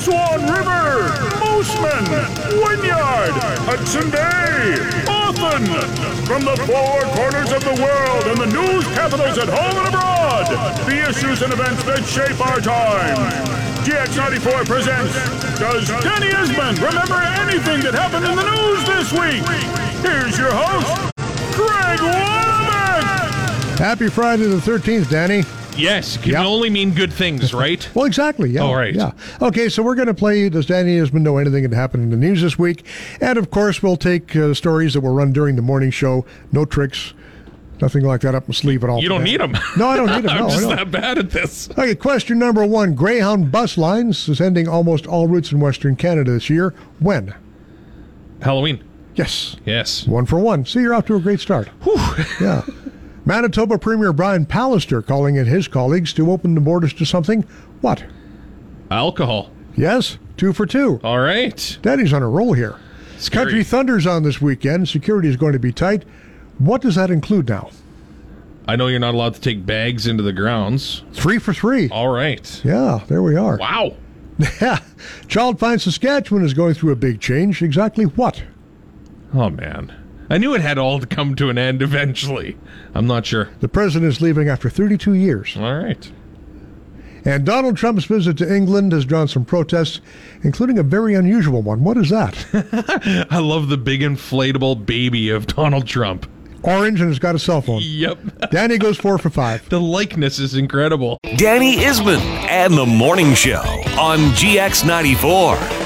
Swan River, Mooseman, Wynyard, Hudson Bay, Often. From the four corners of the world and the news capitals at home and abroad, the issues and events that shape our time. GX94 presents Does Danny Isman Remember Anything That Happened in the News This Week? Here's your host, Greg Womack! Happy Friday the 13th, Danny. Yes, can only mean good things, right? Well, exactly, yeah. All right. Yeah. Okay, so we're going to play Does Danny Isman Know Anything That Happened in the News This Week? And, of course, we'll take stories that will run during the morning show. No tricks, nothing like that up my sleeve at all. You don't need them. No, I don't need them. I'm no, just that bad at this. Okay, question number one. Greyhound Bus Lines is ending almost all routes in Western Canada this year. When? Halloween. Yes. Yes. 1 for 1. See, you're off to a great start. Whew. Yeah. Manitoba Premier Brian Pallister calling in his colleagues to open the borders to something. What? Alcohol. Yes, 2 for 2. All right. Daddy's on a roll here. Scary. Country Thunder's on this weekend. Security is going to be tight. What does that include now? I know you're not allowed to take bags into the grounds. 3 for 3. All right. Yeah, there we are. Wow. Yeah. Child Find Saskatchewan is going through a big change. Exactly what? Oh, man. I knew it had all to come to an end eventually. I'm not sure. The president is leaving after 32 years. All right. And Donald Trump's visit to England has drawn some protests, including a very unusual one. What is that? I love the big inflatable baby of Donald Trump. Orange, and has got a cell phone. Yep. Danny goes 4 for 5. The likeness is incredible. Danny Isman and the Morning Show on GX94.